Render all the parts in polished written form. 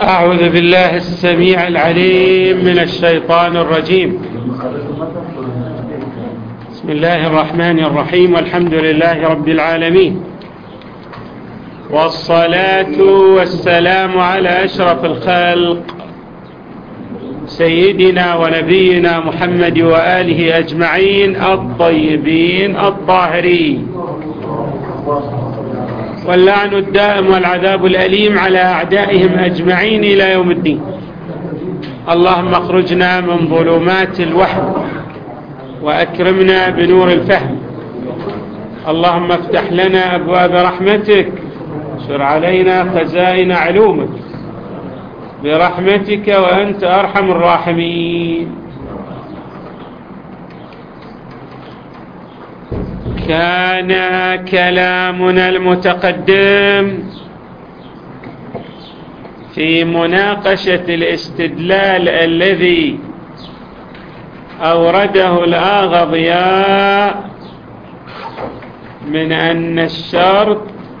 أعوذ بالله السميع العليم من الشيطان الرجيم. بسم الله الرحمن الرحيم، والحمد لله رب العالمين، والصلاة والسلام على أشرف الخلق سيدنا ونبينا محمد وآله أجمعين الطيبين الطاهرين، واللعن الدائم والعذاب الأليم على أعدائهم أجمعين إلى يوم الدين. اللهم اخرجنا من ظلمات الوهم وأكرمنا بنور الفهم. اللهم افتح لنا أبواب رحمتك، اشر علينا خزائن علومك برحمتك وأنت أرحم الراحمين. كان كلامنا المتقدم في مناقشة الاستدلال الذي أورده الآغضياء من أن الشرط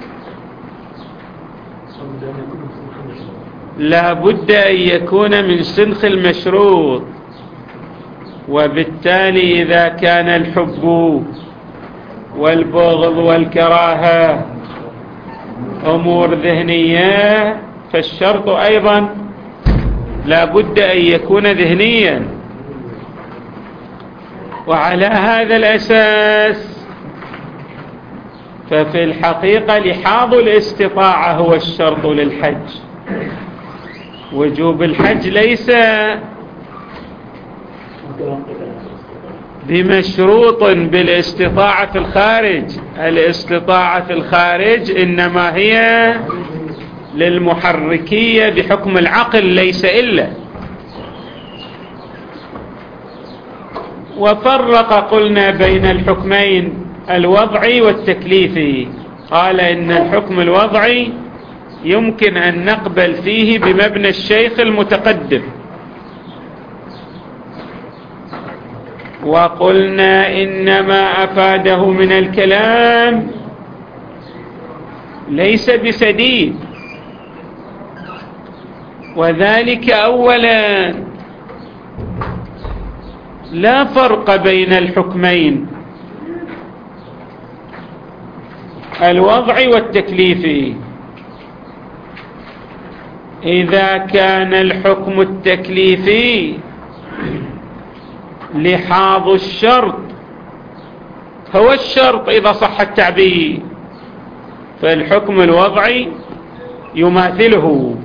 لا بد أن يكون من سنخ المشروط، وبالتالي إذا كان الحب والبغض والكراهة أمور ذهنية فالشرط أيضا لا بد أن يكون ذهنيا. وعلى هذا الأساس ففي الحقيقة لحاظ الاستطاعة هو الشرط للحج. وجوب الحج ليس بمشروط بالاستطاعة في الخارج، الاستطاعة في الخارج إنما هي للمحركية بحكم العقل ليس إلا. وفرق قلنا بين الحكمين الوضعي والتكليفي. قال إن الحكم الوضعي يمكن أن نقبل فيه بمبنى الشيخ المتقدم، وقلنا إنما أفاده من الكلام ليس بسديد، وذلك أولا لا فرق بين الحكمين الوضعي والتكليفي. إذا كان الحكم التكليفي لحاظ الشرط هو الشرط إذا صح التعبير، فالحكم الوضعي يماثله.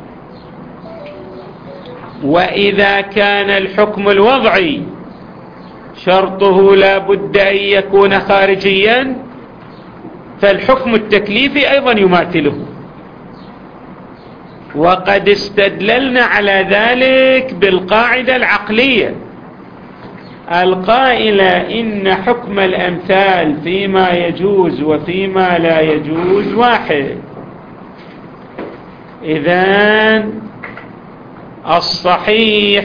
وإذا كان الحكم الوضعي شرطه لا بد أن يكون خارجيا فالحكم التكليفي أيضا يماثله. وقد استدللنا على ذلك بالقاعدة العقلية القائلة إن حكم الأمثال فيما يجوز وفيما لا يجوز واحد. إذن الصحيح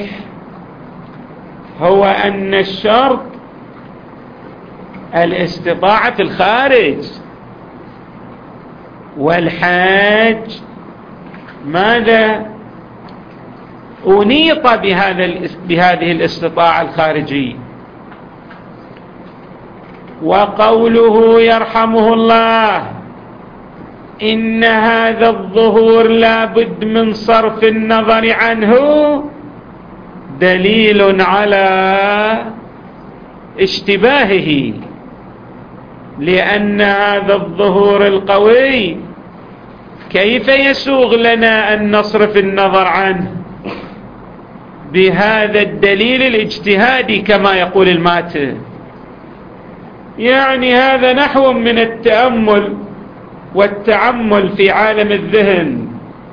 هو أن الشرط الاستطاعة في الخارج، والحاج ماذا أنيط بهذه الاستطاعة الخارجية. وقوله يرحمه الله إن هذا الظهور لا بد من صرف النظر عنه دليل على اشتباهه، لأن هذا الظهور القوي كيف يسوغ لنا أن نصرف النظر عنه بهذا الدليل الاجتهادي كما يقول الماتن؟ يعني هذا نحو من التأمل والتعمل في عالم الذهن،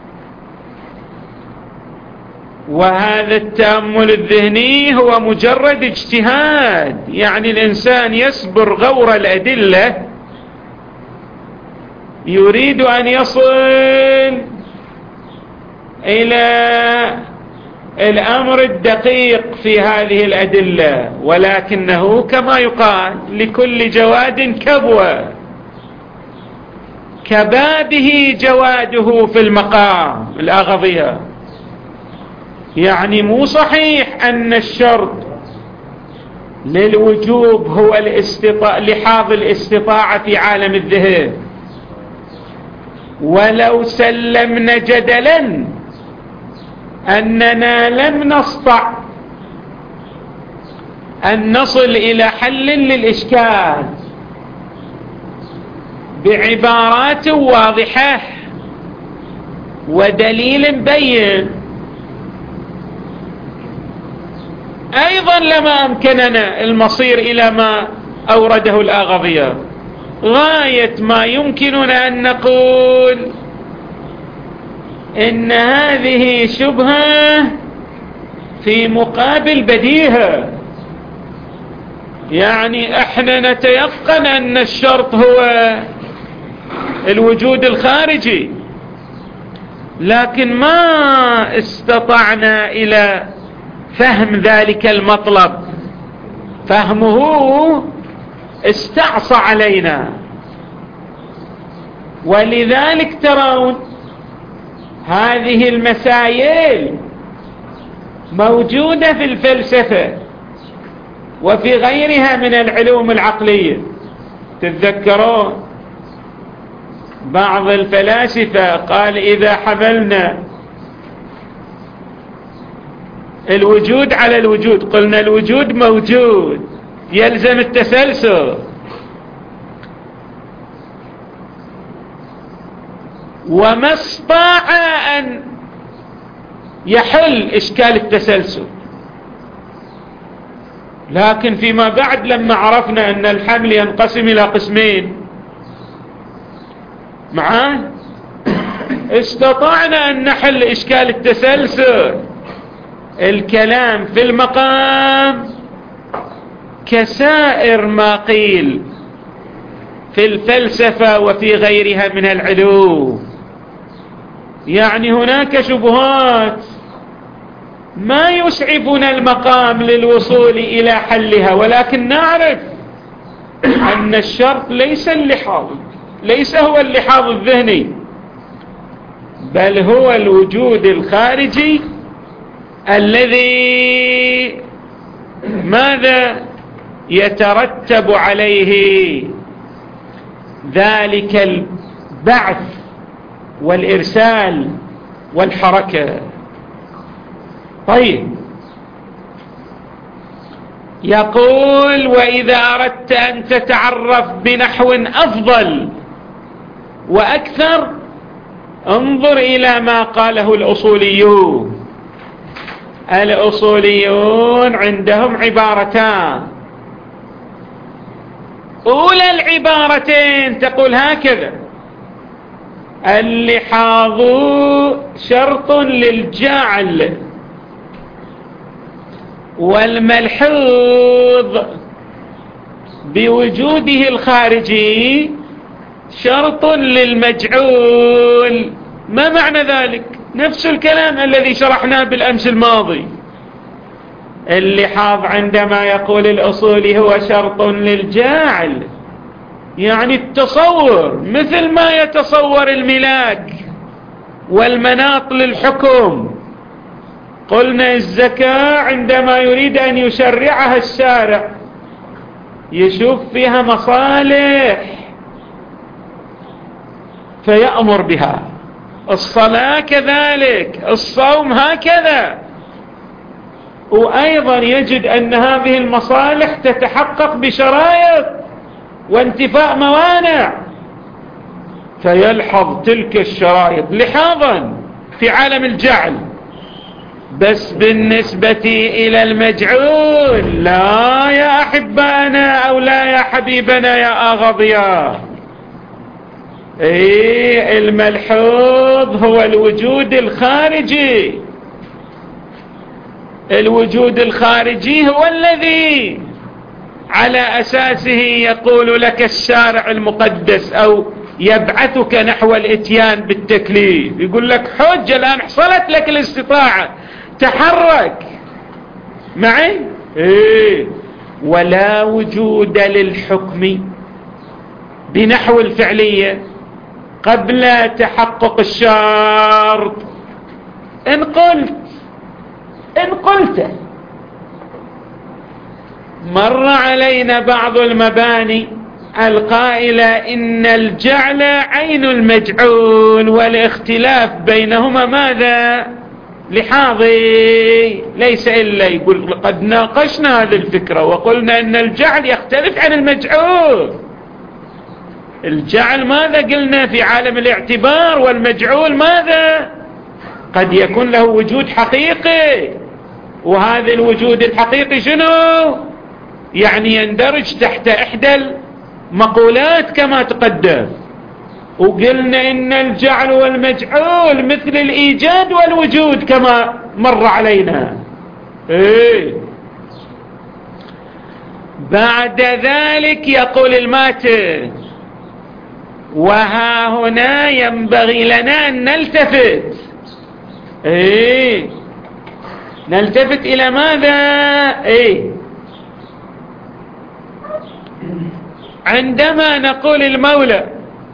وهذا التأمل الذهني هو مجرد اجتهاد. يعني الإنسان يصبر غور الأدلة، يريد أن يصل إلى الأمر الدقيق في هذه الأدلة، ولكنه كما يقال لكل جواد كبوة، كبابه جواده في المقام الأغضية. يعني مو صحيح أن الشرط للوجوب هو لحاظ الاستطاعة في عالم الذهن. ولو سلمنا جدلا أننا لم نستطع أن نصل إلى حل للإشكال بعبارات واضحة ودليل بين، أيضا لما أمكننا المصير إلى ما أورده الآغاضية. غاية ما يمكننا أن نقول إن هذه شبهة في مقابل بديهة، يعني احنا نتيقن أن الشرط هو الوجود الخارجي، لكن ما استطعنا إلى فهم ذلك المطلب، فهمه استعصى علينا. ولذلك ترون هذه المسائل موجودة في الفلسفة وفي غيرها من العلوم العقلية. تتذكرون بعض الفلاسفة قال إذا حملنا الوجود على الوجود، قلنا الوجود موجود يلزم التسلسل، وما استطاع أن يحل إشكال التسلسل. لكن فيما بعد لما عرفنا أن الحمل ينقسم إلى قسمين معاه، استطعنا أن نحل إشكال التسلسل. الكلام في المقام كسائر ما قيل في الفلسفة وفي غيرها من العلوم، يعني هناك شبهات ما يسعفنا المقام للوصول إلى حلها، ولكن نعرف أن الشرط ليس اللحاظ، ليس هو اللحاظ الذهني، بل هو الوجود الخارجي الذي ماذا يترتب عليه ذلك البعث والإرسال والحركة. طيب، يقول وإذا أردت أن تتعرف بنحو أفضل وأكثر انظر إلى ما قاله الأصوليون. الأصوليون عندهم عبارتان، أولى العبارتين تقول هكذا: اللحاظ شرط للجعل، والملحوظ بوجوده الخارجي شرط للمجعول. ما معنى ذلك؟ نفس الكلام الذي شرحناه بالأمس الماضي. اللحاظ عندما يقول الأصولي هو شرط للجاعل، يعني التصور، مثل ما يتصور الملاك والمناط للحكم. قلنا الزكاة عندما يريد أن يشرعها الشارع يشوف فيها مصالح فيأمر بها، الصلاة كذلك، الصوم هكذا، وأيضا يجد أن هذه المصالح تتحقق بشرائط وانتفاء موانع، فيلحظ تلك الشرائط لحاظا في عالم الجعل. بس بالنسبة إلى المجعول لا يا أحبانا أو لا يا حبيبنا يا آغاضيا، الملحوظ هو الوجود الخارجي. الوجود الخارجي هو الذي على أساسه يقول لك الشارع المقدس أو يبعثك نحو الاتيان بالتكليف، يقول لك حج الآن حصلت لك الاستطاعة، تحرك معي. ولا وجود للحكم بنحو الفعلية قبل تحقق الشرط. إن قلت إن قلت مر علينا بعض المباني القائلة إن الجعل عين المجعول والاختلاف بينهما ماذا؟ لحاظي، ليس إلا يقول قد ناقشنا هذه الفكرة وقلنا إن الجعل يختلف عن المجعول. الجعل ماذا قلنا في عالم الاعتبار، والمجعول ماذا؟ قد يكون له وجود حقيقي، وهذا الوجود الحقيقي شنو؟ يعني يندرج تحت إحدى المقولات كما تقدم. وقلنا إن الجعل والمجعول مثل الإيجاد والوجود كما مر علينا. بعد ذلك يقول الماتن: وها هنا ينبغي لنا أن نلتفت. نلتفت إلى ماذا؟ عندما نقول المولى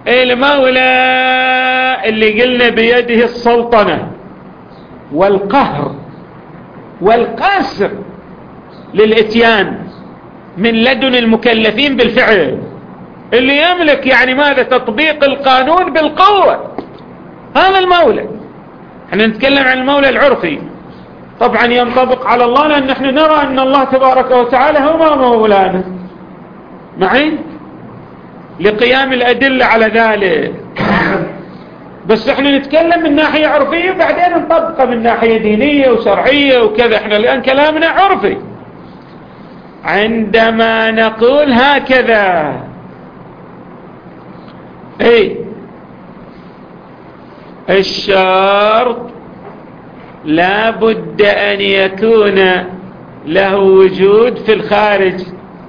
اللي قلنا بيده السلطنة والقهر والقسر للإتيان من لدن المكلفين بالفعل، اللي يملك يعني ماذا؟ تطبيق القانون بالقوة. هذا المولى. احنا نتكلم عن المولى العرفي، طبعا ينطبق على الله، لأن نحن نرى أن الله تبارك وتعالى هو مولانا معي لقيام الأدلة على ذلك. بس احنا نتكلم من ناحية عرفية وبعدين نطبقها من ناحية دينية وشرعية وكذا. احنا الآن كلامنا عرفي. عندما نقول هكذا الشرط لا بد أن يكون له وجود في الخارج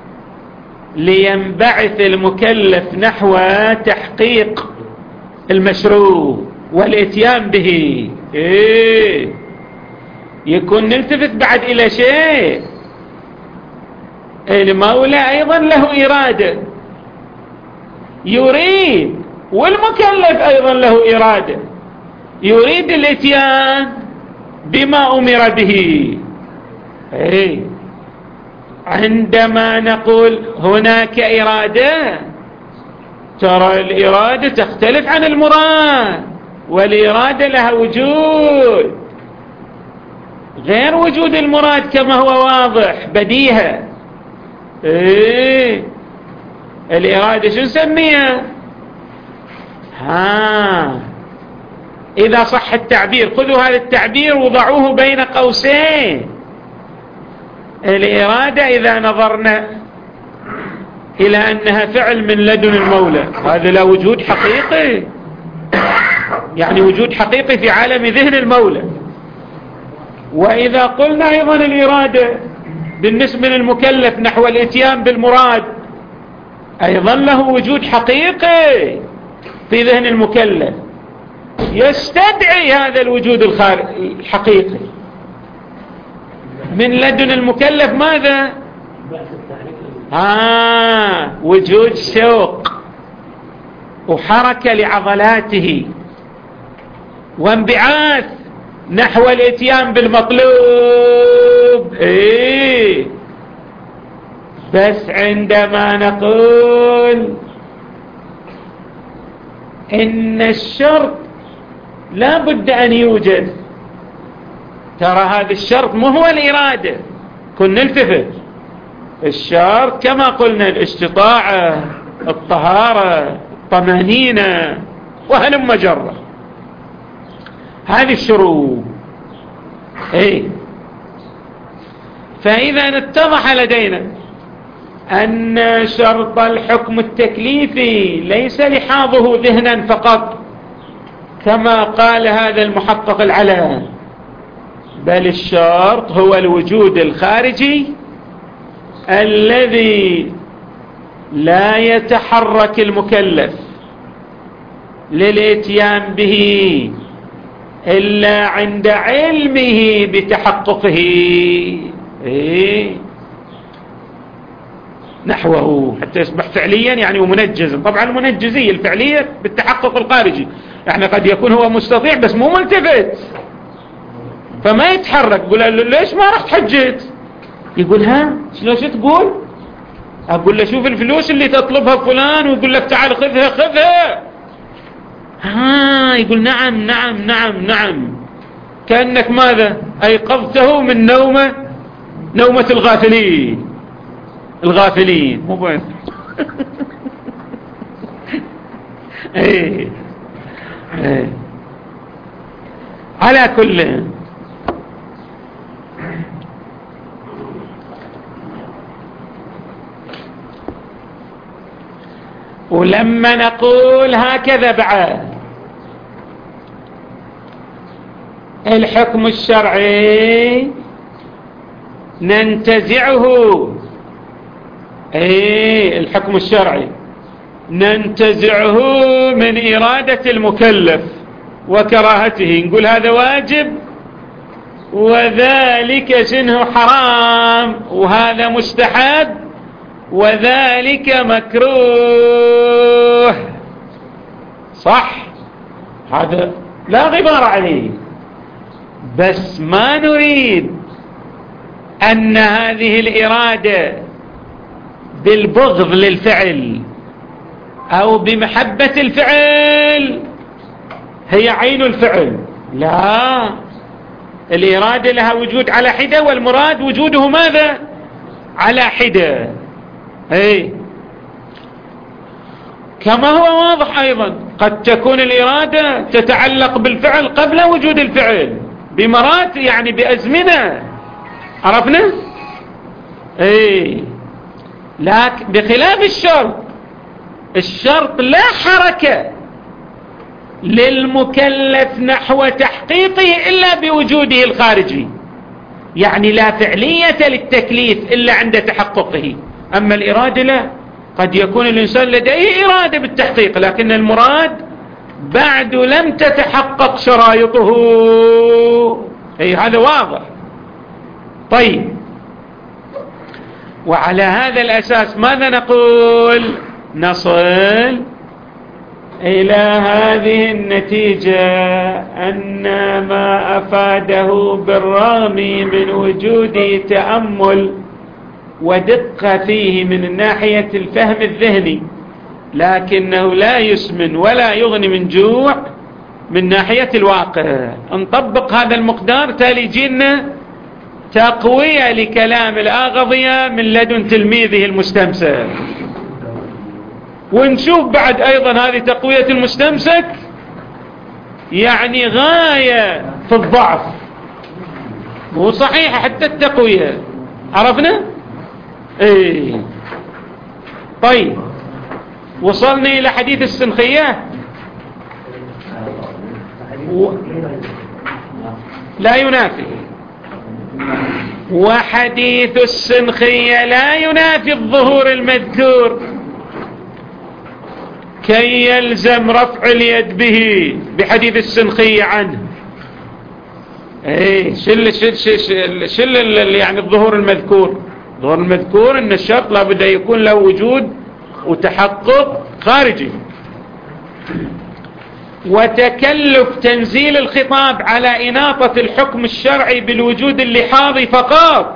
لينبعث المكلف نحو تحقيق المشروع والاتيان به. يكون نلتفت بعد إلى شيء. المولى أيضا له إرادة يريد، والمكلف أيضا له إرادة يريد الاتيان بما أمر به. عندما نقول هناك إرادة، ترى الإرادة تختلف عن المراد، والإرادة لها وجود غير وجود المراد كما هو واضح بديهة. الإرادة شو نسميها؟ إذا صح التعبير، خذوا هذا التعبير وضعوه بين قوسين. الإرادة إذا نظرنا إلى أنها فعل من لدن المولى، هذا لا وجود حقيقي، يعني وجود حقيقي في عالم ذهن المولى. وإذا قلنا أيضا الإرادة بالنسبة للمكلف نحو الاتيان بالمراد، أيضا له وجود حقيقي في ذهن المكلف يستدعي هذا الوجود الحقيقي من لدن المكلف ماذا؟ وجود شوق وحركة لعضلاته وانبعاث نحو الاتيان بالمطلوب. بس عندما نقول إن الشرط لا بد أن يوجد، ترى هذا الشرط مو هو الإرادة. كنا نلتفت الشرط كما قلنا الاستطاعة، الطهارة، الطمأنينة، وهلم جرة، هذه الشروط. فإذا اتضح لدينا أن شرط الحكم التكليفي ليس لحاظه ذهنا فقط كما قال هذا المحقق العلام، بل الشرط هو الوجود الخارجي الذي لا يتحرك المكلف للاتيان به إلا عند علمه بتحققه نحوه حتى يصبح فعليا يعني ومنجزا. طبعا المنجزية الفعلية بالتحقق الخارجي، يعني قد يكون هو مستطيع بس مو ملتفت، فما يتحرك. يقول له ليش ما رحت حجيت؟ يقول ها شلون شو تقول؟ أقول له شوف الفلوس اللي تطلبها فلان ويقول لك تعال خذها خذها. ها يقول نعم نعم نعم نعم، كأنك ماذا أيقظته من نومة الغافلين مو بس. ايه ايه. على كل ولما نقول هكذا بعد الحكم الشرعي ننتزعه، الحكم الشرعي ننتزعه من إرادة المكلف وكراهته، نقول هذا واجب وذلك شنه حرام، وهذا مستحب وذلك مكروه. صح، هذا لا غبار عليه. بس ما نريد أن هذه الإرادة بالبغض للفعل أو بمحبة الفعل هي عين الفعل. لا، الإرادة لها وجود على حدة، والمراد وجوده ماذا؟ على حدة. كما هو واضح أيضا قد تكون الإرادة تتعلق بالفعل قبل وجود الفعل بمرات، يعني بأزمنة، عرفنا؟ لكن بخلاف الشرط لا حركة للمكلف نحو تحقيقه إلا بوجوده الخارجي، يعني لا فعلية للتكليف إلا عند تحققه. أما الإرادة لا، قد يكون الإنسان لديه إرادة بالتحقيق لكن المراد بعد لم تتحقق شرائطه. هذا واضح. طيب، وعلى هذا الأساس ماذا نقول؟ نصل إلى هذه النتيجة أن ما أفاده بالرغم من وجود تأمل ودقة فيه من ناحية الفهم الذهني، لكنه لا يسمن ولا يغني من جوع من ناحية الواقع. نطبق هذا المقدار تالي جينا تقوية لكلام الآغضية من لدن تلميذه المستمسك، ونشوف بعد أيضا هذه تقوية المستمسك يعني غاية في الضعف، مو صحيحة حتى التقوية. عرفنا؟ طيب، وصلنا إلى حديث السنخية. لا ينافي، وحديث السنخية لا ينافي الظهور المذكور كي يلزم رفع اليد به بحديث السنخية عنه. شل يعني الظهور المذكور. الظهور المذكور ان الشرط لابد يكون له وجود وتحقق خارجي، وتكلف تنزيل الخطاب على إناطة الحكم الشرعي بالوجود اللحاظي فقط،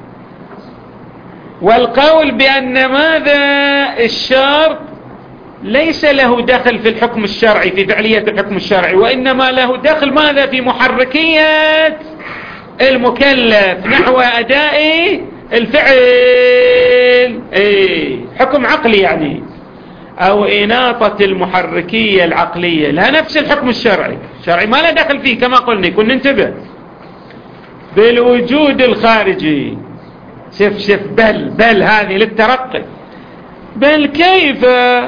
والقول بأن ماذا الشرط ليس له دخل في الحكم الشرعي، في فعلية الحكم الشرعي، وإنما له دخل ماذا في محركية المكلف نحو أداء الفعل. حكم عقلي يعني، أو إناطة المحركية العقلية لا نفس الحكم الشرعي ما لا دخل فيه كما قلنا. كنا ننتبه بالوجود الخارجي. شف بل هذه للترقي. بل كيف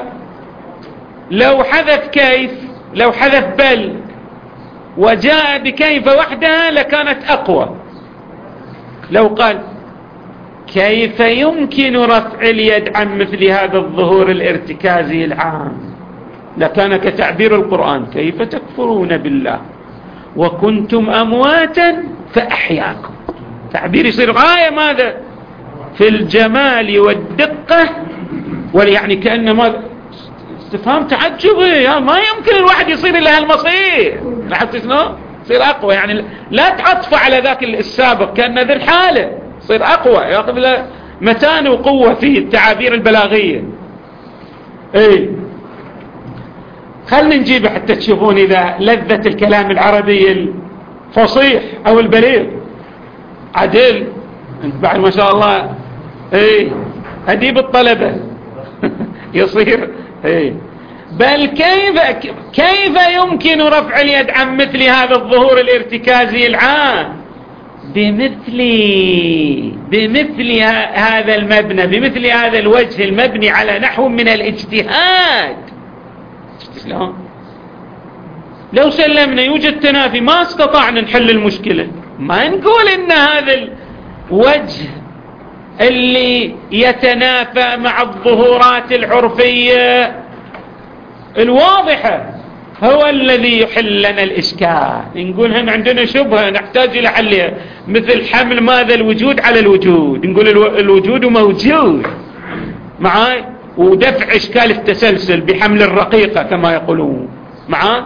لو حذف بل وجاء بكيف وحدها لكانت أقوى. لو قال كيف يمكن رفع اليد عن مثل هذا الظهور الارتكازي العام لكان كتعبير القرآن كيف تكفرون بالله وكنتم أمواتا فأحياكم. تعبير يصير غاية ماذا في الجمال والدقة، يعني كأنما استفهام تعجبي، ما يمكن الواحد يصير إلى هالمصير. لاحظت شنو؟ تصير أقوى، يعني لا تعطف على ذاك السابق كأنه ذي الحالة، تصير أقوى، يأخذ متانة وقوة في التعابير البلاغية. ايه خلنا نجيب حتى تشوفون إذا لذة الكلام العربي الفصيح أو البليغ عدل بعد ما شاء الله. ايه أديب الطلبة يصير ايه. بل كيف يمكن رفع اليد عن مثل هذا الظهور الارتكازي العام بمثل هذا المبنى، بمثل هذا الوجه المبني على نحو من الاجتهاد؟ شلون لو سلمنا يوجد تنافي ما استطعنا نحل المشكلة، ما نقول ان هذا الوجه اللي يتنافى مع الظهورات العرفية الواضحة هو الذي يحل لنا الإشكال. نقول هم عندنا شبهة نحتاج إلى حلها، مثل حمل ماذا الوجود على الوجود، نقول الوجود موجود معاي، ودفع إشكال التسلسل بحمل الرقيقة كما يقولون معاي.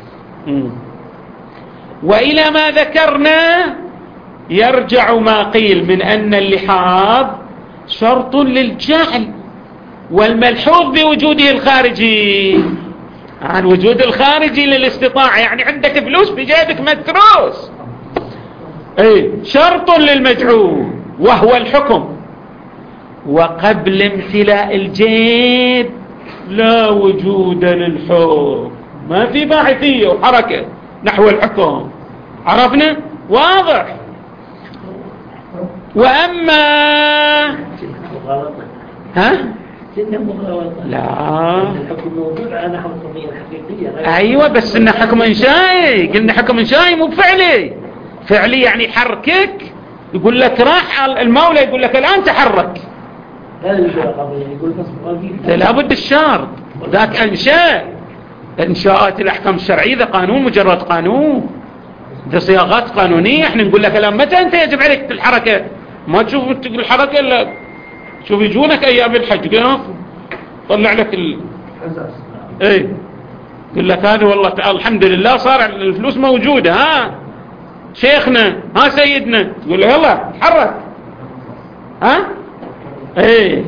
وإلى ما ذكرنا يرجع ما قيل من أن اللحاظ شرط للجعل والملحوظ بوجوده الخارجي، عن وجود الخارجي للاستطاعة، يعني عندك فلوس بجيبك متروس، اي شرط للمجعول وهو الحكم، وقبل امتلاء الجيب لا وجود للحكم، ما في باعثية وحركة نحو الحكم، عرفنا؟ واضح. وأما لا الحكم موجود على نحو القضية الحقيقية. أيوة بس إنه حكم إنشائي، قلنا حكم إنشائي مو فعلي. فعلي يعني حركك، يقول لك راح المولى يقول لك الآن تحرك، لا يقول لابد الشرط ذاك إنشاء. إنشاءات الأحكام الشرعية ذا قانون، مجرد قانون، ذا صياغات قانونية. احنا نقول لك الآن متى أنت يجب عليك الحركة، ما تشوف الحركة إلا شوف يجونك أيام الحج طلع لك ايه يقول لك هذا والله الحمد لله صار الفلوس موجودة، ها شيخنا ها سيدنا، تقول له يلا حرك، ها ايه.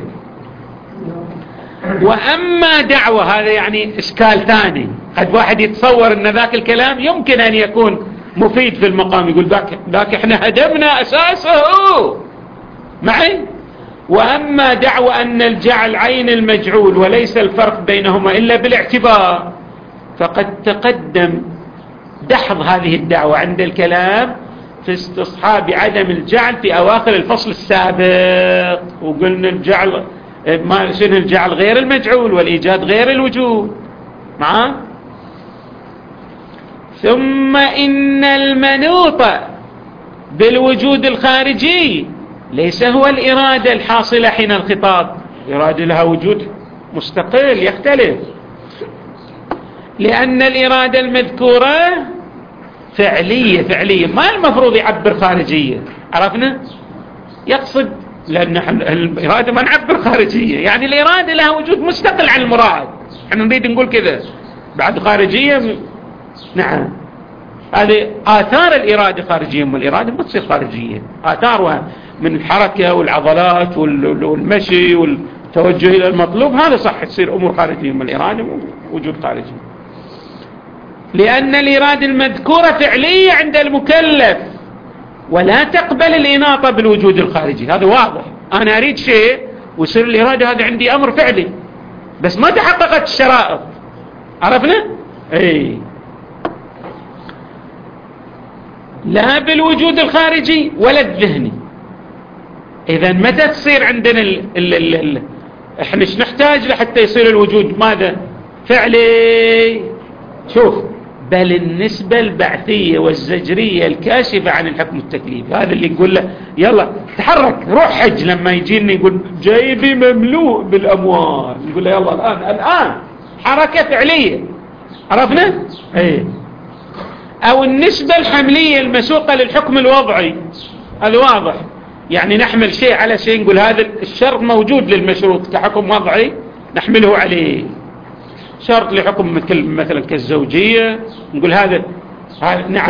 وأما دعوة هذا يعني إشكال ثاني، قد واحد يتصور أن ذاك الكلام يمكن أن يكون مفيد في المقام، يقول ذاك احنا هدمنا أساسه معي. وأما دعوى أن الجعل عين المجعول وليس الفرق بينهما إلا بالاعتبار، فقد تقدم دحض هذه الدعوة عند الكلام في استصحاب عدم الجعل في أواخر الفصل السابق، وقلنا الجعل ما شنو الجعل غير المجعول والإيجاد غير الوجود معاه. ثم إن المنوط بالوجود الخارجي ليس هو الإرادة الحاصلة حين الخطاب، الإرادة لها وجود مستقل يختلف، لأن الإرادة المذكورة فعلية ما المفروض يعبر خارجية، عرفنا؟ يقصد لأن الإرادة ما نعبر خارجية، يعني الإرادة لها وجود مستقل عن المراد، احنا نريد نقول كذا بعد خارجية. نعم هذه آثار الإرادة خارجية، من الإرادة ما تصير خارجية، آثارها من الحركة والعضلات والمشي والتوجه إلى المطلوب، هذا صح تصير أمور خارجية، من الإرادة وجود خارجي، لأن الإرادة المذكورة فعلية عند المكلف ولا تقبل الإناطة بالوجود الخارجي، هذا واضح. أنا أريد شيء ويصير الإرادة هذا عندي أمر فعلي بس ما تحققت الشرائط، عرفنا؟ اي لا بالوجود الخارجي ولا الذهني. إذا متى تصير عندنا احنا ايش نحتاج لحتى يصير الوجود ماذا؟ فعلي. شوف، بل النسبة البعثية والزجرية الكاشفة عن الحكم التكليفي، هذا اللي نقول له يلا تحرك روح حج، لما يجينا يقول جيبي مملوء بالأموال نقول له يلا الآن حركة فعلية، عرفنا؟ ايه. أو النسبة الحملية المسوقة للحكم الوضعي، هذا واضح، يعني نحمل شيء على شيء، نقول هذا الشرط موجود للمشروط كحكم وضعي نحمله عليه، شرط لحكم مثلا كالزوجية نقول هذا نعم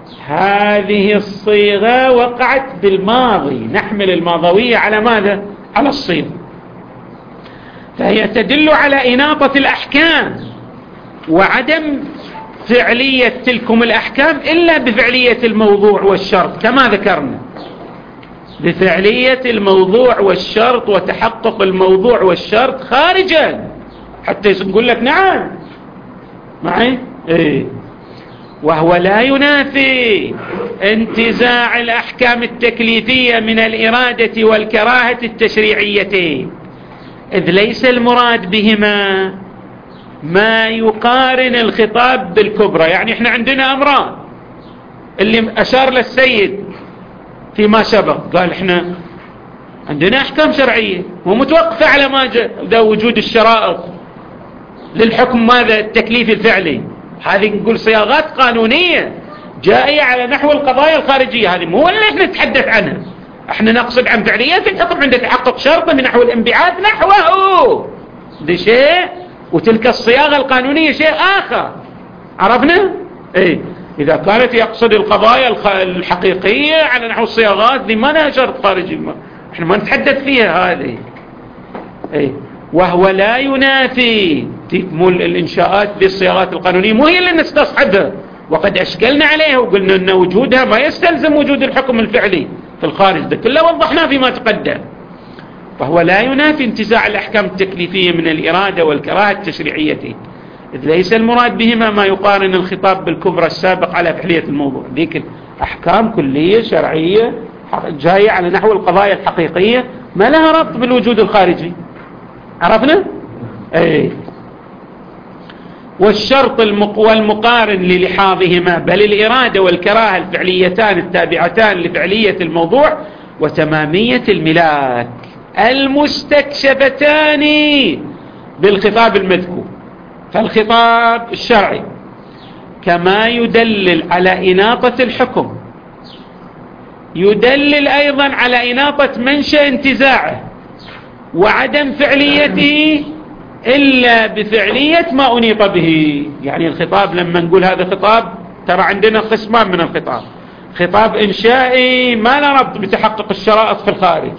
هذه الصيغة وقعت بالماضي، نحمل الماضوية على ماذا؟ على الصيغة، فهي تدل على إناطة الأحكام وعدم فعلية تلكم الأحكام إلا بفعلية الموضوع والشرط كما ذكرنا، بفعلية الموضوع والشرط وتحقق الموضوع والشرط خارجا حتى يقول لك نعم معي إيه. وهو لا ينافي انتزاع الأحكام التكليفية من الإرادة والكراهة التشريعيتين، إذ ليس المراد بهما ما يقارن الخطاب بالكبرى. يعني احنا عندنا أمران اللي أشار للسيد فيما سبق، قال احنا عندنا أحكام شرعية ومتوقفة على ما جاء وجود الشرائط للحكم ماذا؟ التكليف الفعلي. هذه نقول صياغات قانونية جائية على نحو القضايا الخارجية، هذه مو اللي احنا نتحدث عنها، احنا نقصد عن فعليات الحكم عند تحقق شرطه من نحو الانبعاث نحوه، ده شيء وتلك الصياغة القانونية شيء آخر. عرفنا؟ ايه. إذا كانت يقصد القضايا الحقيقية على نحو الصياغات دي ما لها شرط خارجي، احنا ما نتحدث فيها هذه. ايه. وهو لا ينافي تكمل الإنشاءات بالصياغات القانونية، مو هي اللي نستصحبها، وقد أشكلنا عليها وقلنا أن وجودها ما يستلزم وجود الحكم الفعلي في الخارج، ده كله وضحناه فيما تقدم. وهو لا ينافي انتزاع الأحكام التكليفية من الإرادة والكراهة التشريعية، إذ ليس المراد بهما ما يقارن الخطاب بالكبرى السابق على فعلية الموضوع. ذيك الأحكام كلية شرعية جاية على نحو القضايا الحقيقية ما لها ربط بالوجود الخارجي. عرفنا؟ ايه. والشرط والمقارن للحاظهما، بل الإرادة والكراهة الفعليتان التابعتان لفعلية الموضوع وتمامية الملاك المستكشفتان بالخطاب المذكور. فالخطاب الشرعي كما يدلل على إناطة الحكم يدلل أيضا على إناطة منشأ انتزاعه وعدم فعليته إلا بفعلية ما أنيط به. يعني الخطاب لما نقول هذا خطاب، ترى عندنا قسمان من الخطاب، خطاب إنشائي ما له ربط بتحقق الشرائط في الخارج،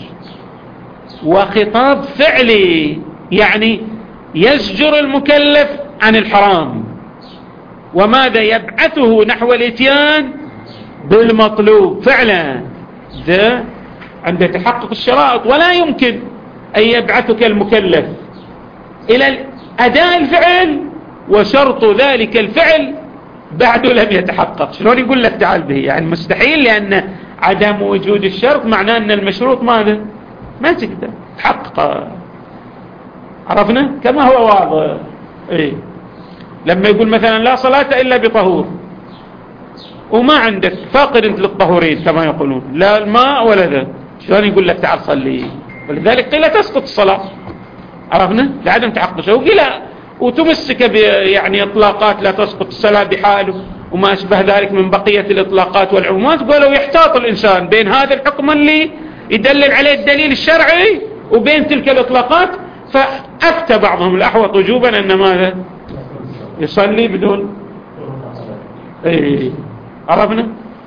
وخطاب فعلي يعني يزجر المكلف عن الحرام وماذا يبعثه نحو الاتيان بالمطلوب فعلا، ده عند تحقق الشرائط. ولا يمكن أن يبعثك المكلف إلى أداء الفعل وشرط ذلك الفعل بعده لم يتحقق. شلون يقول لك تعال به؟ يعني مستحيل، لأن عدم وجود الشرط معناه أن المشروط ماذا؟ ما تقدر تحقق. عرفنا؟ كما هو واضح. إيه؟ لما يقول مثلا لا صلاة إلا بطهور، وما عندك فاقد انت للطهورين كما يقولون، لا الماء ولا ذا، شلون يقول لك تعال صلي؟ ولذلك قيل تسقط الصلاة. عرفنا؟ لعدم تحقق شيء. وقيل وتمسك يعني إطلاقات لا تسقط الصلاة بحاله وما أشبه ذلك من بقية الإطلاقات والعمومات. قالوا يحتاط الإنسان بين هذا الحكم اللي يدلل عليه الدليل الشرعي وبين تلك الإطلاقات، فأفتى بعضهم الأحوط وجوبا أن ماذا؟ يصلي بدون إيه. عرفنا؟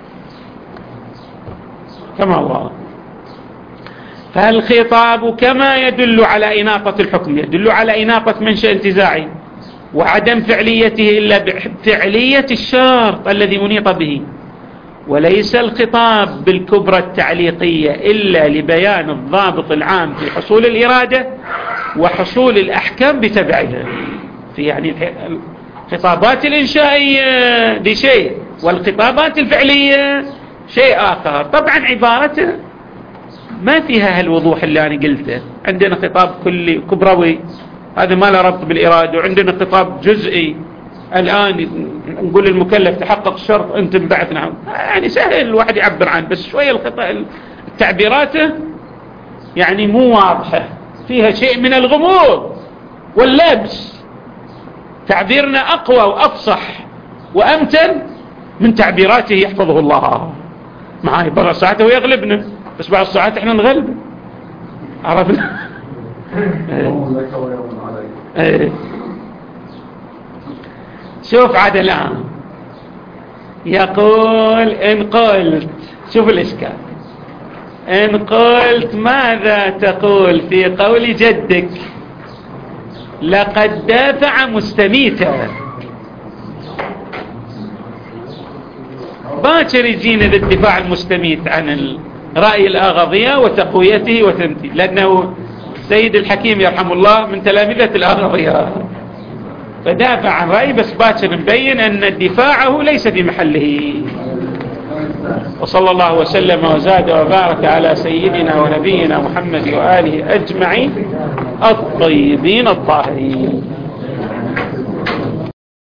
كما هو. فالخطاب كما يدل على إناطة الحكم يدل على إناطة منشأ انتزاعي وعدم فعليته إلا بفعلية الشرط الذي أنيط به، وليس الخطاب بالكبرى التعليقية إلا لبيان الضابط العام في حصول الإرادة وحصول الأحكام بتبعها. في يعني الخطابات الإنشائية دي شيء، والخطابات الفعلية شيء آخر. طبعا عبارته ما فيها هالوضوح اللي أنا قلته. عندنا خطاب كلي كبروي هذا ما له ربط بالإرادة، وعندنا خطاب جزئي الآن نقول المكلف تحقق شرط أنت انبعث نعم، يعني سهل الواحد يعبر عنه، بس شوية التعبيرات يعني مو واضحة، فيها شيء من الغموض واللبس. تعبيرنا أقوى وأفصح وأمتن من تعبيراته يحفظه الله. معاي بعض ساعته ويغلبنا، بس بعض الساعات احنا نغلب. عرفنا؟ شوف عاد الآن يقول إن قلت، شوف الإشكال، إن قلت ماذا تقول في قول جدك لقد دافع مستميتا؟ باكر يجينا للدفاع المستميت عن رأي الآغاضية وتقويته وتمثيل، لأنه سيد الحكيم يرحم الله من تلامذة الآغاضية، فدافع عن رأي، بس باكر مبين أن دفاعه ليس في محله. وصلى الله وسلم وزاد وبارك على سيدنا ونبينا محمد وآله أجمعين الطيبين الطاهرين.